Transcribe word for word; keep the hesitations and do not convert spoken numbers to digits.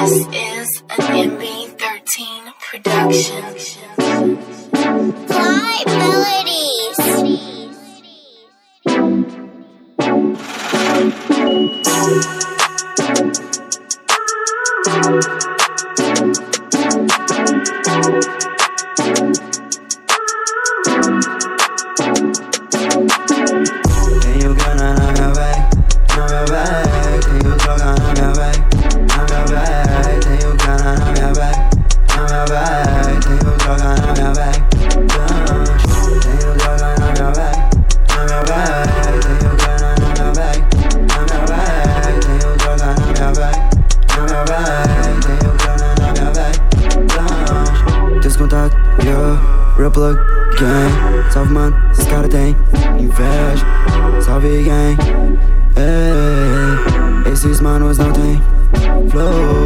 This is an M B thirteen production. Fly Melodies. Tenho grana na minha bag, na minha bag. Tenho droga na minha bag, na minha bag. Tenho grana na minha bag, na minha bag. Tenho droga na minha bag, tenho droga na minha bag, na minha bag. Tenho grana na minha bag, na minha bag. Tenho droga na minha bag, na minha bag. Tenho grana na minha bag. Descontato, yo, real plug, gang. Salve, mano, esses caras têm inveja. Salve, gang. Ei, esses manos não tem flow.